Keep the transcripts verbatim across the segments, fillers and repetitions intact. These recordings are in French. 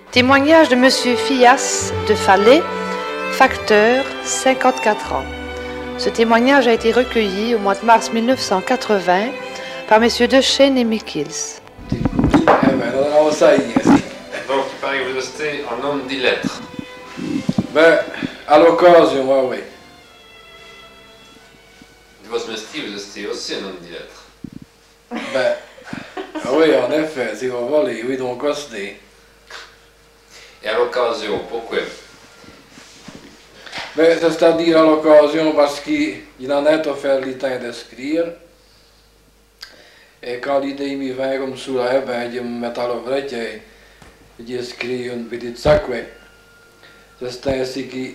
Témoignage de Monsieur Fias de Falais, facteur, cinquante-quatre ans. Ce témoignage a été recueilli au mois de mars mille neuf cent quatre-vingts par messieurs Dechaine et Mikils. Donc, il paraît que vous restez en homme d'illettre. Ben, à l'occasion, oui. De votre métier, vous restez aussi un homme d'illettre. Ben, ah oui, en effet, si vous voulez, oui, donc c'est. Et à l'occasion, pourquoi? Ben, c'est-à-dire à l'occasion parce qu'il en est à faire le temps d'écrire. Et quand l'idée m'y vient comme cela, ben, je me mets à l'œuvre et j'écris une petite sac. C'est ainsi que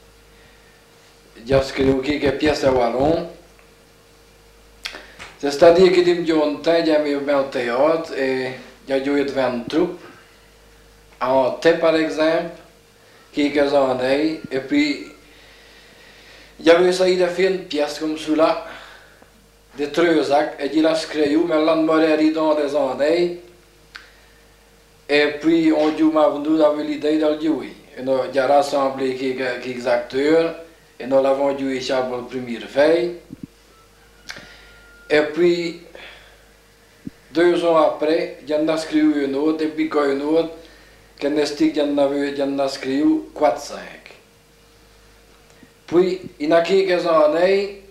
j'écris quelques pièces à wallon. C'est-à-dire que je me dis un temps, j'ai mis au théâtre et j'ai joué devant une troupe. En thé par exemple, quelques années, et puis j'avais essayé de faire une pièce comme cela, de trois actes, et je l'ai écrit, mais l'on m'a dans des années, et puis on m'a venu avec l'idée de le jouer. Et nous avons rassemblé quelques, quelques acteurs, et nous l'avons joué chaque la première veille. Et puis, deux ans après, j'en ai écrit une autre, et puis une autre, que j'en ai écrit quatre cinq. Puis, il y a quelques années,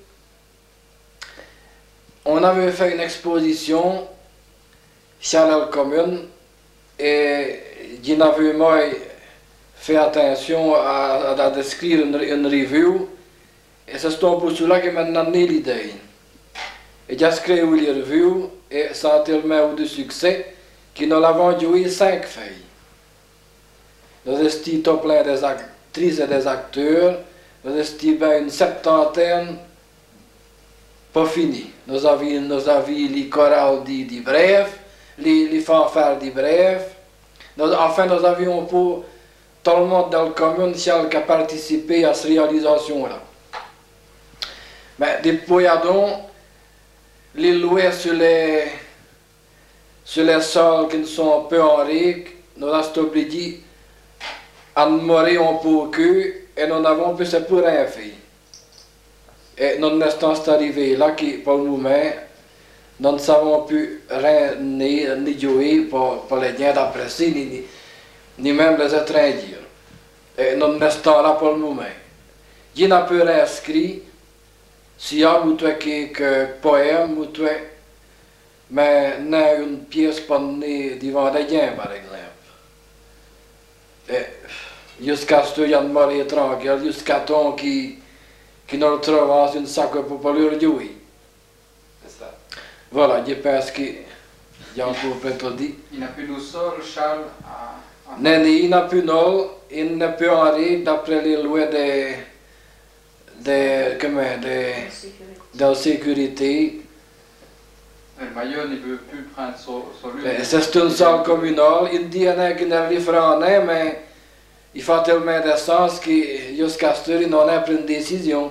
on avait fait une exposition chez la commune et j'en avais moi fait attention à, à, à décrire une, une review et c'est pour cela que m'a donné l'idée. Et j'ai écrit une review et ça a tellement eu de succès que nous l'avons joué cinq feuilles. Nous étions plein des actrices et des acteurs, nous étions une septantaine, pas fini. Nous avions, nous avions les chorales de, de bref, les, les fanfares de bref. Nous, enfin, nous avions pour tout le monde dans la commune qui a participé à cette réalisation-là. Mais depuis, donc, les louer sur les, sur les sols qui sont un peu en règle, nous avons obligés à mourir un peu que et nous n'avons plus pour rien fait. Et nous sommes arrivés là qui, pour le moment, nous ne savons plus rien ni, ni jouer pour, pour les liens d'apprécier, ni, ni, ni même les étrangers. Et nous restons là pour le moment. Je n'ai plus rien écrit, s'il y a quelques poèmes, mais il y a une pièce pour nous devant des liens, par exemple. Et, jusqu'à ce qu'il y ait une marée tranquille, jusqu'à temps qui qui nous retrouvent une sac pour pas leur jouer. C'est ça. Voilà, je pense que j'ai encore peut-être dit. Il n'a plus de sol, Charles à... Non, il n'a plus de il n'a plus en règle d'après les lois de, de, comment, de, de sécurité. Le maillot ne peut plus prendre son lieu. C'est une salle communale, il dit qu'il y a des francs, mais il fait tellement de sens que jusqu'à ce qu'il n'en a pris une décision.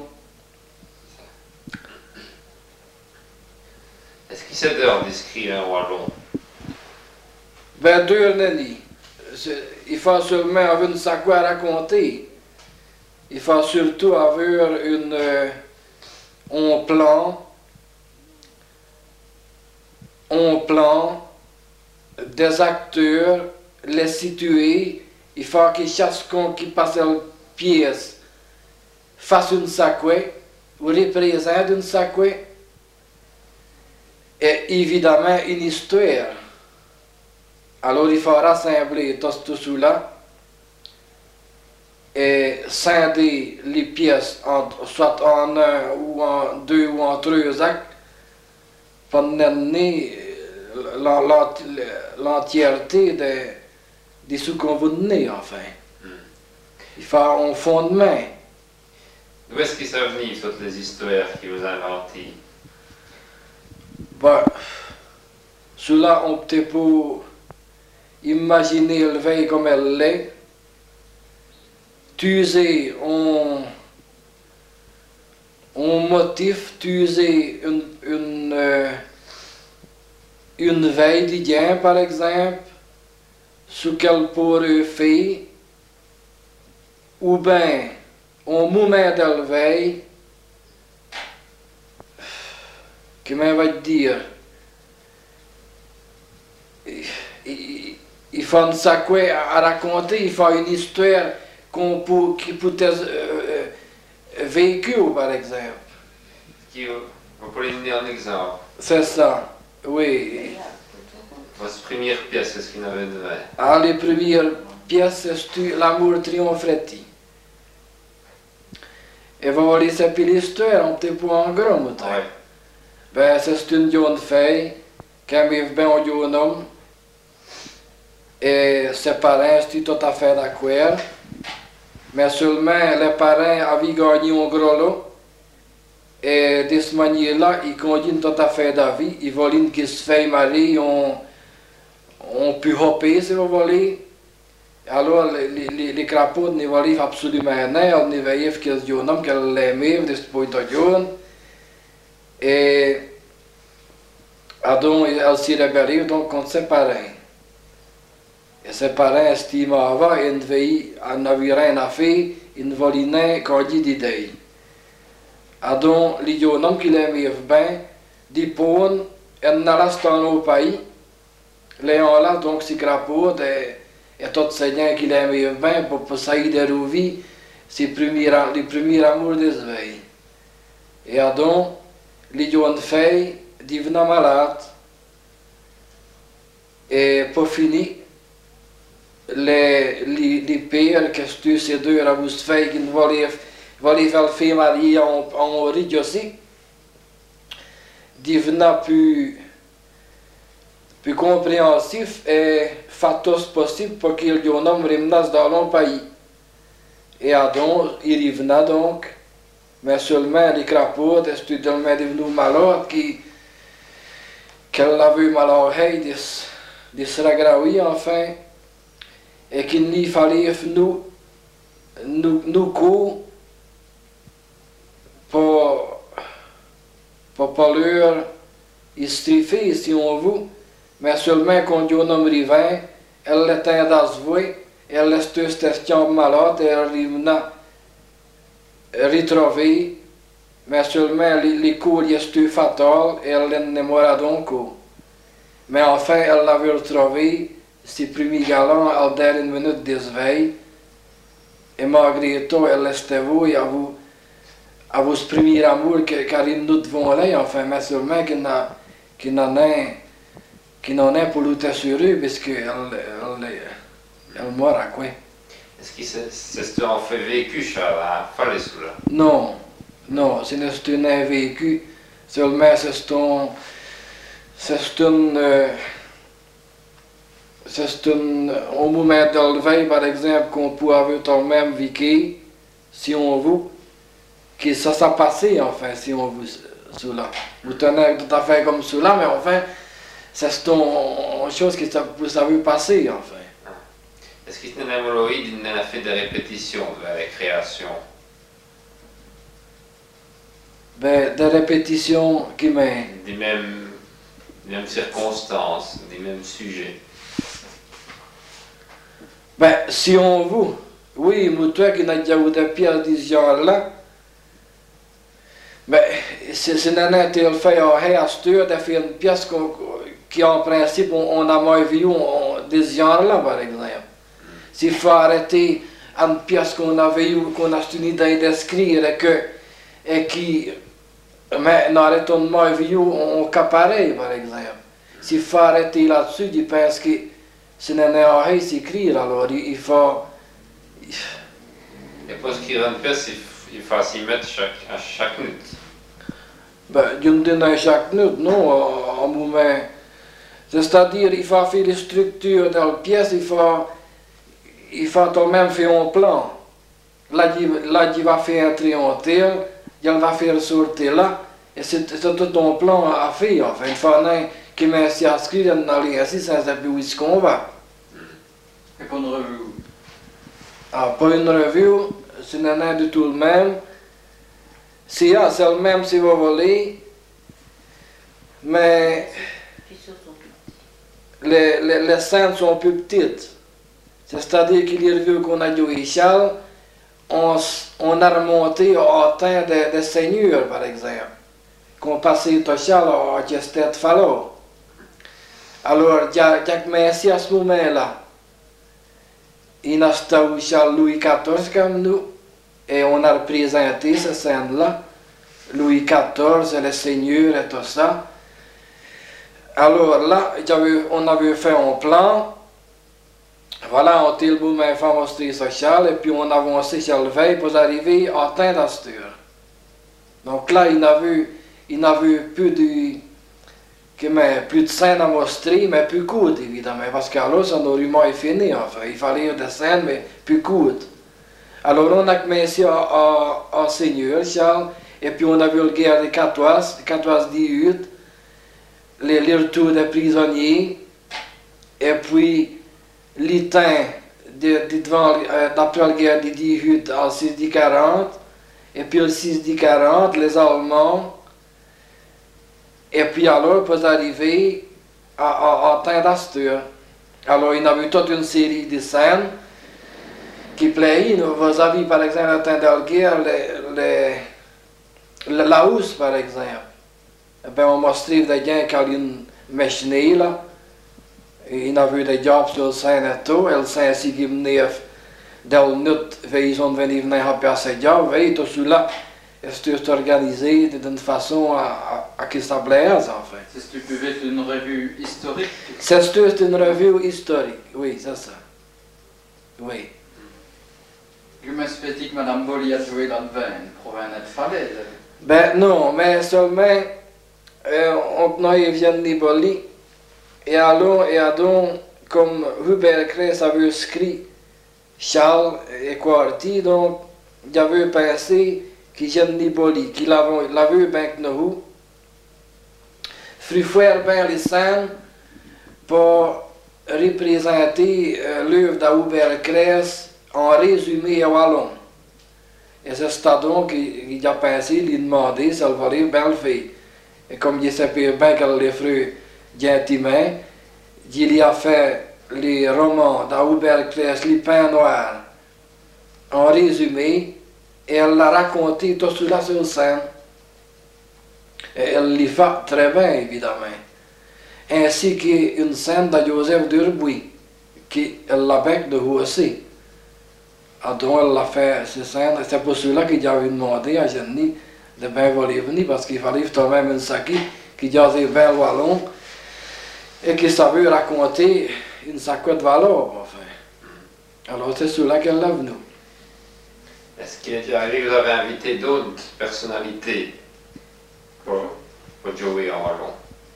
Est-ce qu'il s'est d'heure d'écrire un wallon? Ben, deux nenni. Il faut seulement avoir une sac à raconter. Il faut surtout avoir une, euh, un plan, un plan des acteurs, les situer. Il faut que chacun qui passe la pièce fasse une sacouée ou représente une sacouée. Et évidemment une histoire. Alors il faut rassembler tout cela et scinder les pièces en, soit en un ou en deux ou en trois actes pour donner l'entièreté de, de ce qu'on veut donner enfin. Mm. Il faut un fondement. D'où est-ce qu'ils sont venus toutes les histoires qui vous inventez? Ben, cela on peut pour imaginer le veille comme elle l'est. Tu sais, on, on motif, tu sais, une, une, euh, une veille d'hier par exemple, ce qu'elle pourrait faire, ou bien au moment d'elle veille, comment va dire, il, il faut ça quoi à raconter, il faut une histoire qu'on peut, qui peut être euh, véhicule par exemple. Qui, vous pouvez donner un exemple. C'est ça, oui. Votre première pièce, est-ce qu'il y en avait de vrai? Ah, les premières pièces, c'est l'amour triomphetti. Et vous voulez savoir l'histoire un petit peu en gros, Oui. Ben, c'est une jeune fille qui a mis bien un jeune homme. Et ses parents étaient tout à fait d'accord. Mais seulement les parents avaient gagné un gros lot. Et de cette manière-là, ils continuent tout à fait d'avis. Ils veulent que se fille marie, on, on peut hopper si vous voulez. Alors, les, les, les crapauds ne voulaient absolument rien. Ils ne voyaient que ce jeune homme qu'elle l'aimait, de ce point de vue. Et donc, elle s'est rébellée donc contre ses parents. Et ses parents estimaient qu'ils n'avaient rien à faire, ils ne voulaient rien garder d'idées. Et donc, les jeunes hommes qui l'aimaient bien, dit pour eux, ils n'allaient pas au pays. Les gens là, donc, si crapauds et, et tous ces gens qui l'aimaient bien, pour essayer de revivre les premiers amours des veilles. Et donc, les jeunes filles devenaient malades. Et pour finir, les, les, les pères qui étaient ces deux robustes filles qui voulaient, voulaient faire faire marier en, en riche aussi, devenaient plus, plus compréhensifs et fait tout ce possible pour que les jeunes hommes remenassent dans leur pays. Et donc, ils revenaient donc. Mais seulement les crapauds étaient tellement devenus malades qu'elle avait mal à l'oreille de, de se ragraver enfin. Et qu'il n'y fallait nous, nous, nous coups pour, pour pas leur striffer si on veut. Mais seulement quand un homme revint, elle l'était dans ce voie, elle restait cette malade et elle revenait retrouver, mais seulement les, les coups étaient fatals et elle ne mourra donc. Mais enfin, elle l'avait retrouvé, ses premiers galants, à la dernière minute des veilles, et malgré tout, elle restait vouée à vous, à vos premiers amours, car ils nous devons aller, enfin, mais seulement qu'il n'en qu est, qu'il en est pour l'assurer, parce qu'elle elle, elle, elle mourra, quoi. Est-ce que c'est un fait vécu, Charles, à Falesoula? Non, non, ce n'est un vécu, seulement c'est un, c'est un, euh, c'est un, un moment de l'éveil, par exemple, qu'on peut avoir tout le même vécu, si on veut, que ça s'est passé, enfin, si on veut, cela. Vous tenez tout à fait comme cela, mais enfin, c'est une chose qui peut s'avoir passé, enfin. Est-ce que c'est un hémorroïde qui a fait des répétitions de la création? Ben, des répétitions qui mènent. Des mêmes, des mêmes circonstances, des mêmes sujets. Ben, si on veut, oui, mais toi qui n'as déjà eu des pièces de ce genre-là, ben, c'est un été fait à Héasteur de faire une pièce qui, en principe, on, on a moins vu de ce genre-là, par exemple. S'il faut arrêter une pièce qu'on avait eu, qu'on a une idée d'écrire et, que, et qui, mais n'arrêtons de moins vu on capareille, par exemple. S'il faut arrêter là-dessus, je pense que ce n'est rien s'écrire, alors il, il faut... Et pour écrire une pièce, il faut s'y mettre chaque, à chaque minute. Ben, je ne dis pas chaque minute, non, un moment. C'est-à-dire, il faut faire les structures de la pièce, il faut... Il faut tout de même faire un plan. Là, il va faire entrer en terre, il va faire sortir là, et c'est tout un plan à faire. Enfin, il faut que même si à scrire dans les assis, ça ne sait plus où est-ce qu'on va. Et pour une revue? Ah, pour une revue, ce n'est pas du tout le même. Si, ah, c'est le même si vous voulez, mais les, les, les scènes sont plus petites. C'est-à-dire qu'il est arrivé qu'on a joué Charles, on, on a remonté au temps des de seigneurs, par exemple. Qu'on passait au Charles à Gestet Fallot. Alors, il y a commencé à ce moment-là. Il a statu Charles Louis quatorze comme nous, et on a représenté cette scène-là. Louis quatorze et les seigneurs et tout ça. Alors là, on avait fait un plan. Voilà, on était le moment fameux social et puis on avançait sur le veille pour arriver à temps d'Astur. Donc là, il n'a vu, il n'a vu plus de, que, mais, plus de scènes à montrer, mais plus courtes évidemment, parce qu'alors ça n'aurait pas fini. Enfin, il fallait des scènes, mais plus courtes. Alors on a commencé à, à, à Seigneur Charles, et puis on a vu la guerre de quatorze, quatorze dix-huit, les, les retours des prisonniers, et puis les temps de, de, de, d'après la guerre de dix-huit à six dix quarante, et puis le six dix quarante, les Allemands, et puis alors pour arriver à, à, à temps d'Astur. Alors il y a eu toute une série de scènes qui plaît. Vous avez par exemple à temps de la guerre, les, les, la housse par exemple. Et bien on montrait des gens qui avaient une machine là. Et il y avait des jobs sur le sein et tout, et le sein si qui venait dans le nut, ils ont venu venir à passer job, et tout cela est organisé d'une façon à, à, à que ça plaise en fait. C'est ce que tu pouvais être une revue historique. C'est une revue historique, oui, c'est ça. Oui. Comment se fait-il que Madame Bolli a joué là-dedans? Elle provenait de Falaise. Ben non, mais seulement, euh, on a Evgeny Bolli. Et alors, et alors, comme Hubert Kress avait écrit Charles et Quarty, donc j'avais pensé que Evgeny Bolli, qu'il l'avait bien que nous, ferait faire bien les scènes pour représenter euh, l'œuvre de Hubert Kress en résumé à Wallon. Et c'est donc qu'il a pensé, il a demandé si elle valait bien le faire. Et comme il savait bien qu'elle le ferait gentiment, il a fait les romans d'Hubert Kress, Les Pins Noirs, en résumé, et elle l'a raconté tout cela sur scène. Et elle l'a fait très bien, évidemment. Ainsi qu'une scène de Joseph Durbuy, qui l'a bec de aussi. Donc elle l'a fait ces scènes, c'est pour cela que j'avais demandé à Jenny de bien voler venir, parce qu'il fallait quand même une saki qui disait bien le wallon, et qui savait raconter une sacotte de valeur, enfin. Alors c'est cela qu'elle l'a venu. Est-ce qu'il est déjà arrivé que vous avez invité d'autres personnalités pour, pour jouer en wallon?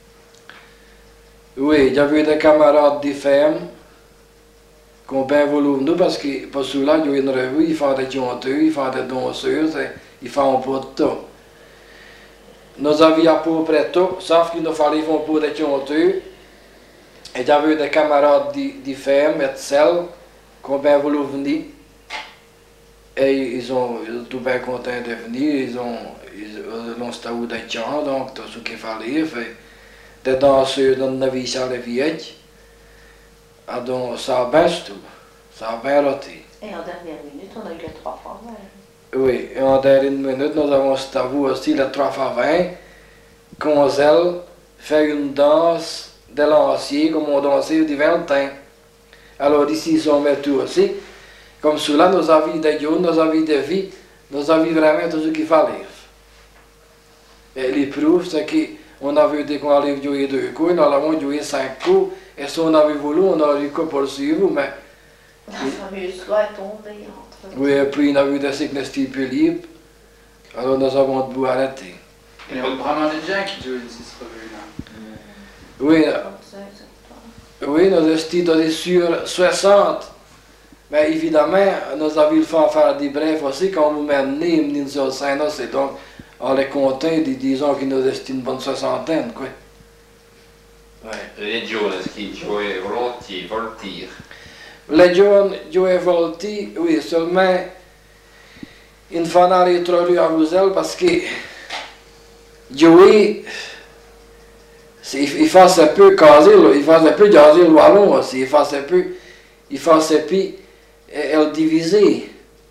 Oui, il y avait des camarades des femmes qui ont bien voulu venir, parce que pour cela, il y a une revue, ils font des chanteurs, ils font des danseuses, ils font un peu de tout. Nous avions à peu près tout, sauf qu'il nous fallait faire un peu de chanteurs. Et j'avais des camarades de femmes et de celles qui ont bien voulu venir. Et ils ont tout bien contents de venir, ils ont ils ont statu des chants, donc tout ce qu'il fallait. Fait, des danseurs dans la vie sur les vieilles. Donc ça a bien tout, ça a bien roté. Et en dernière minute, on a eu les trois fois vingt. Oui, et en dernière minute, nous avons statu aussi les trois fois vingt. Quand elle fait une danse de l'ancien, comme on dansait du vingt ans. Alors ici, ils ont mis tout aussi. Comme cela, nous avions des jours, nous avions des vies, nous avions vraiment tout ce qu'il fallait. Et les preuves, c'est qu'on avait dit qu'on allait jouer deux coups, nous avons joué cinq coups, et si on avait voulu, on aurait pu poursuivre, mais... La fameuse loi est tombée entre... Oui, et puis il y a eu des sickness libres, alors nous avons dû arrêter. Il y a vraiment des gens qui jouent ici cette revue-là. Oui, oui, nous étions sur soixante. Mais évidemment, nous avions fait faire des brefs aussi, quand nous menons une sur scène aussi. Donc, on les comptait, disons que nous étions une bonne soixantaine, quoi. Ouais. Les jeunes, est-ce qu'ils jouaient volontiers, voltige? Les jeunes jouaient volontiers, oui, seulement il fallait aller trop à Bruxelles parce que jouer, il faisait peu caser, il faisait peu jaser le wallon aussi, il faisait peu, il faisait puis elle divisait.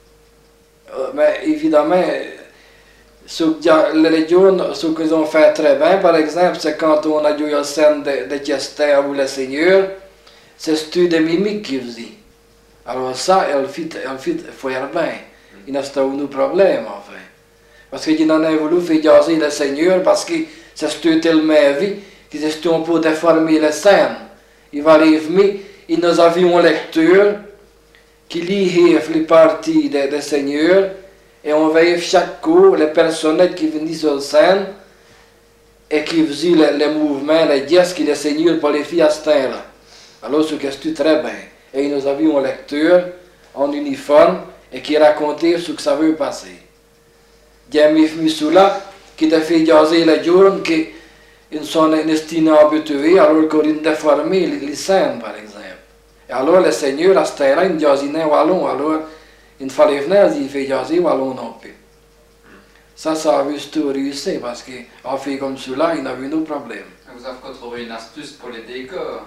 Mais évidemment, ce que les jeunes, ce qu'ils ont fait très bien, par exemple, c'est quand on a joué la scène de, de Chester ou le Seigneur, c'est ce de mimique qu'ils faisaient. Alors ça, elle fit, elle fit faire bien. Il n'y a pas de problème, en fait. Parce qu'il en a voulu faire jaser le Seigneur, parce que c'est ce tellement vie, que c'est un peu déformer les scènes. Il va arriver, et nous avions un lecteur qui lit les parties des de Seigneur, et on voyait chaque coup les personnages qui venaient sur la scène et qui faisaient les, les mouvements, les gestes que le Seigneur pour les filles à ce temps-là. Alors, c'était très bien. Et nous avions un lecteur en uniforme et qui racontait ce que ça veut passer. Il y a mis cela qui a fait jaser les jeunes qui sont destinés à habitués alors qu'on a déformé les scènes, par exemple. Et alors, le Seigneur, à ce temps-là, il jasinait wallon, alors il fallait venir, il fait jaser wallon non plus. Ça, ça a juste réussi parce qu'en fait comme cela, il n'a eu nos problèmes. Vous avez trouvé une astuce pour les décors?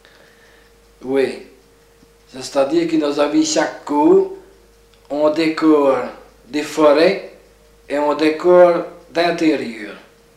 Oui. C'est-à-dire que nous avons chaque cours, on décore des forêts et on décore d'intérieur.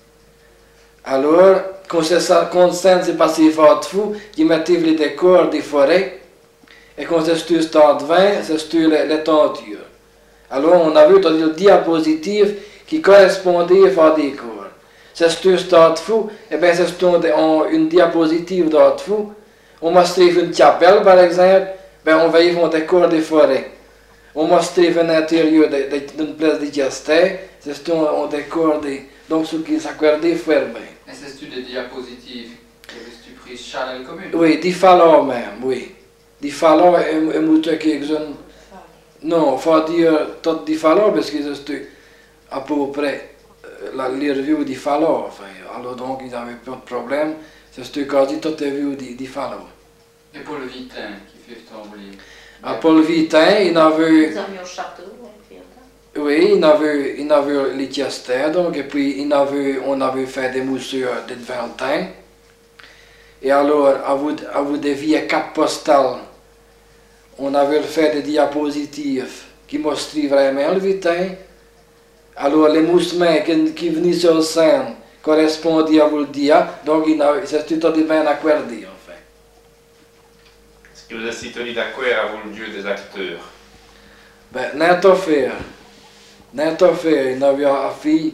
Alors, quand ça s'est passé fort fou, ils mettaient les décors des forêts et quand c'est sur le stade vingt, c'est sur les, les tentures. Alors, on a vu une diapositive qui correspondait à décor. C'est sur le stade fou, et bien c'est sur une diapositive d'art fou. On mostrait une chapelle, par exemple, ben on voyait un décor des forêts. On mostrait un intérieur d'une place de Chester, c'est un décor des... Donc, ce qui s'accordait faire bien. Et c'est-tu des diapositives que tu pris Chanel commune? Oui, di falò même, oui. Di falò è, è molto che sono... Non, faut dire tout di falò parce que c'est à peu près la, les reviews di falò. Enfin, alors donc, ils n'avaient pas de problème. C'est quasi toutes les reviews di, di falò. Et Paul Vitin qui fait tomber? À Paul Vitin, il avait... Nous avions château, Oui, il avait, il avait les Chester, donc, et puis il avait, on avait fait des moussures de vingt ans. Et alors, à vous, à vous des vieilles cartes postales, on avait fait des diapositives qui montraient vraiment le Vitin. Alors, les moussements qui, qui venaient sur la scène correspondaient à vous le dia, donc c'était tout bien accordé, en fait. Est-ce que vous êtes citoyen d'accord avec le Dieu des acteurs? Ben, n'importe faire. N'importe faire. Il avait une fille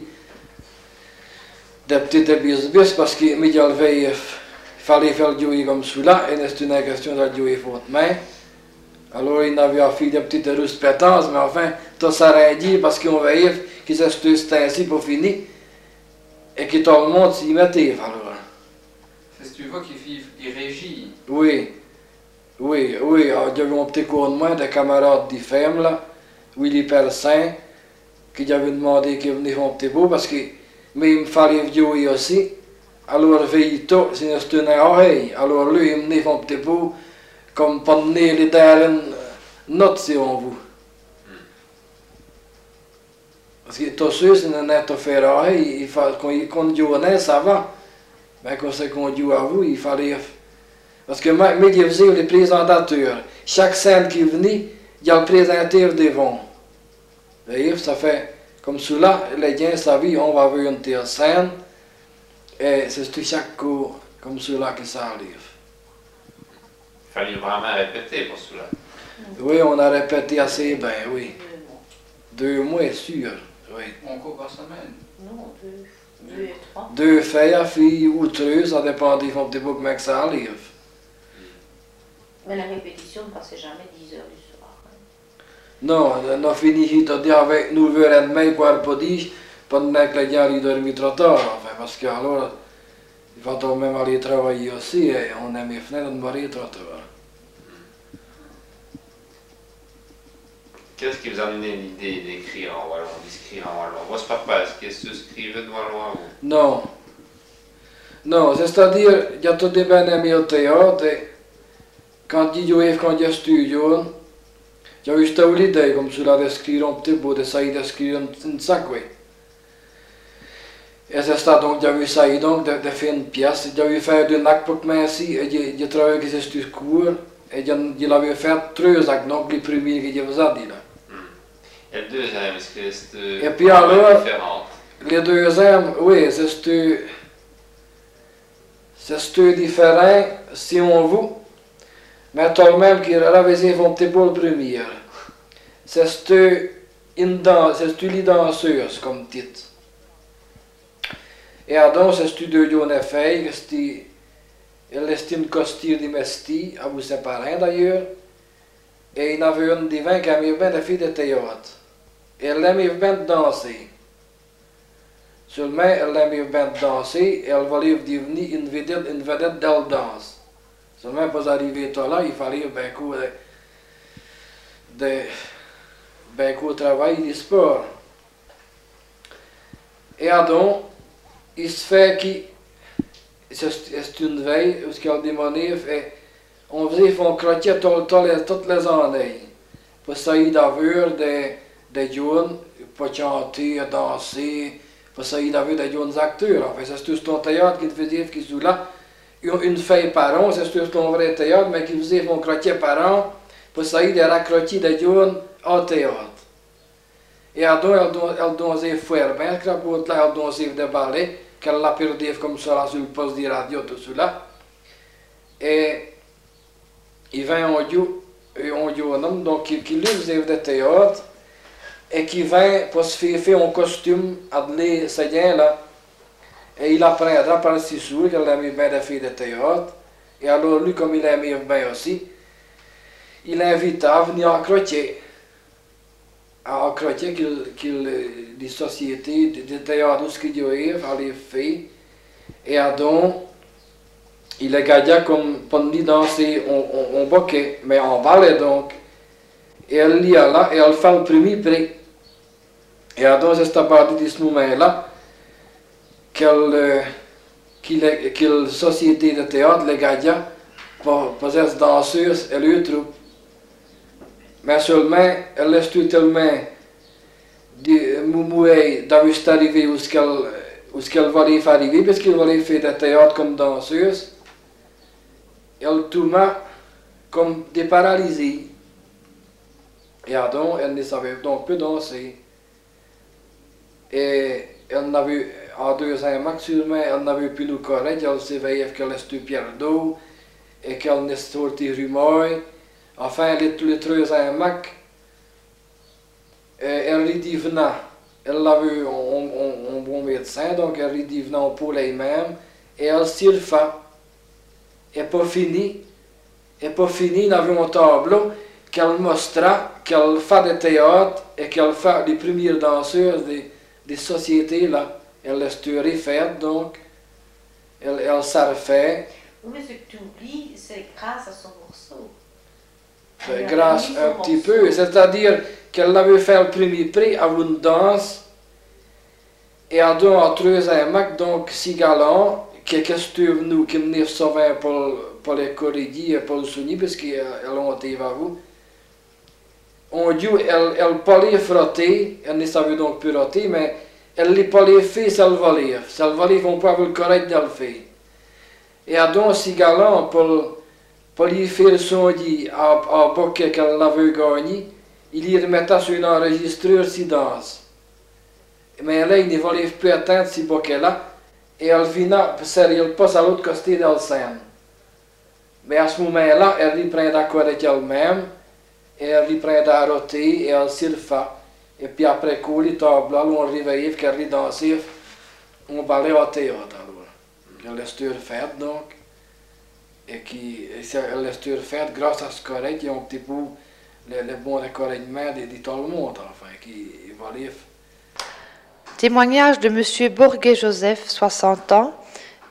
de petites bisbis parce que Miguel veille, il fallait faire jouer comme cela, et c'était une question de jouer fortement. Alors il avait une fille de petites rousses pétances, mais enfin, tout ça rien dit parce qu'on voyait que c'était ainsi pour finir et que tout le monde s'y mettait. Alors. C'est tu vois qu'il il régit? Oui, oui, oui. Il y avait un petit cours de moins de camarades de femmes là, Willy Persin, qui avait demandé qu'il venait faire un petit bout parce que mais il me fallait jouer aussi. Alors Veito, c'est une tenait oreille. Alors lui, il venait faire un petit bout comme pour donner les dernières notes si on veut. Parce que tout ça, c'est une nette affaire oreille. Quand on jouait, ça va. Mais quand c'est qu'on joue à vous, il fallait... Parce que moi, je faisais les présentateurs. Chaque scène qui venait, il y a le présentateur devant. Vous voyez, ça fait comme cela, les gens savaient, on va voir une telle scène. Et c'est chaque cours comme cela que ça arrive. Il fallait vraiment répéter pour cela. Oui, on a répété assez bien, oui. Deux mois, sûr. Oui. On court par semaine? Non, deux, deux et trois. Deux filles, filles ou trois, ça dépend des fois de comment que ça arrive. Mais la répétition ne passait jamais dix heures du soir. Non, on a fini de avec neuf heures trente, quart pour dix, pendant que les gens ils dorment trop tard, enfin, parce que alors, il faut quand même aller travailler aussi, et on aime finir de mourir trop tard. Qu'est-ce qui vous a donné l'idée d'écrire en wallon, d'écrire en wallon? Votre papa, est-ce qu'il s'écrivait de wallon à vous? Non. Non, c'est-à-dire, il y a tout des bien aimé au théâtre, et quand il jouait, quand il studiait, j'avais juste l'idée comme cela d'écrire un petit peu, d'essayer d'écrire une sac, oui. Et c'est ça, donc j'avais essayé donc de, de faire une pièce, j'avais fait un acte pour commencer, et j'ai travaillé avec ces cours, Et il avait fait trois actes, donc les premiers que je vous ai dit là. Et le deuxième, est-ce que c'est Et puis alors, différent? Les deuxièmes, oui, c'est c'est différent si on veut, mais tout de même qui ravise un petit peu le premier. C'est une danse, c'est une danseuse comme titre. Et donc c'est deux jeunes filles qui elle est une costume de mesti, à vous séparer d'ailleurs, et il y avait une divin qui aimait bien la fille de théâtre. Et elle aimait bien danser. Seulement, elle aimait bien danser et elle voulait devenir une vedette, une vedette de la danse. Seulement, pour arriver là, il fallait beaucoup de, de, beaucoup de travail et de sport. Et donc, il se fait que c'est une veille où elle demandait, on faisait un crochet toutes les, toutes les années. Pour essayer d'avoir des, des jeunes, pour chanter, danser, pour essayer d'avoir des jeunes acteurs. Enfin, c'est tout un théâtre qui faisait qui sont là, une fille par an, c'est tout un vrai théâtre, mais qui faisait un crochet par an pour essayer de raccrocher des jeunes au théâtre. Et donc, elle dansait fort bien, elle dansait des ballets, qu'elle l'a perdu comme ça sur le poste de radio, tout cela. Et il vint un jour, un jeune homme donc, qui, qui lui faisait des théâtres et qui vint pour se faire, faire un costume à les Seigneurs là. Et il apprendra par si sûr qu'elle aimait bien des filles de théâtre. Et alors lui, comme il aimait bien aussi, il l'invita à venir à crochet. À crochet qu'il, qu'il, des sociétés de théâtre ce qu'il y avait, les filles. Et donc, il a gagné comme pendant danser en, en, en bouquet, mais en ballet donc. Et elle y a là, et elle fait le premier prix. Et donc, c'est à partir de ce moment-là qu'elle, qu'elle, qu'elle société de théâtre, le gagné, pour, pour cette danseuse et le troupe. Mais seulement, elle est tellement mouée d'avoir arrivé où ce qu'elle voulait arriver, parce qu'elle voulait faire du théâtre comme danseuse. Elle tomba comme des paralysés. Et donc, elle ne savait donc plus danser. Et elle n'avait, en deux ans max, sûrement, elle n'avait plus le courage, elle s'éveillait qu'elle était perdue et qu'elle ne sortait rumeur. Enfin, les, les trois ans max, elle redevenait, elle avait un, un, un bon médecin, donc elle redevenait pour elle-même, et elle surfa. Et pour finir, et pour finir, il y avait un tableau qu'elle mostra qu'elle fait du théâtre et qu'elle fait les premières danseuses des, des sociétés là. Elle est refaite, donc elle, elle s'est refait. Oui, mais ce que tu oublies, c'est grâce à son morceau. Ben, grâce un petit peu, c'est-à-dire qu'elle avait fait le premier prix à une danse et à deux à trois ans, donc six galants. Qu'est-ce que nous qui venons sauver pour, pour les corriger et pour le soigner, parce qu'elles ont été à vous. On dit elle, elle parlait frotter, elle ne savait donc plus frotter, mais elle les parlait faire, ça le valait. Ça le valait, on peut avoir le courage de le faire. Et à donc, si galant, pour, pour lui faire soigner à, à bouquet qu'elle avait gagné, il y remettait sur un enregistreur si danse. Mais là, il ne voulait plus atteindre ce bouquet-là. Et elle venait, elle passe à l'autre côté de la scène. Mais à ce moment-là, elle reprend d'accord avec elle-même, et elle reprend à roter, et elle surfa. Et puis après coup, les tables, on réveillait, qu'elle dansait, on balait au théâtre. Alors. Elle est faite donc, et qui, elle est faite grâce à ce courage, qui ont un petit peu le, le bon encouragement de, de tout le monde, enfin, qui valait. Témoignage de M. Bourguet Joseph, soixante ans,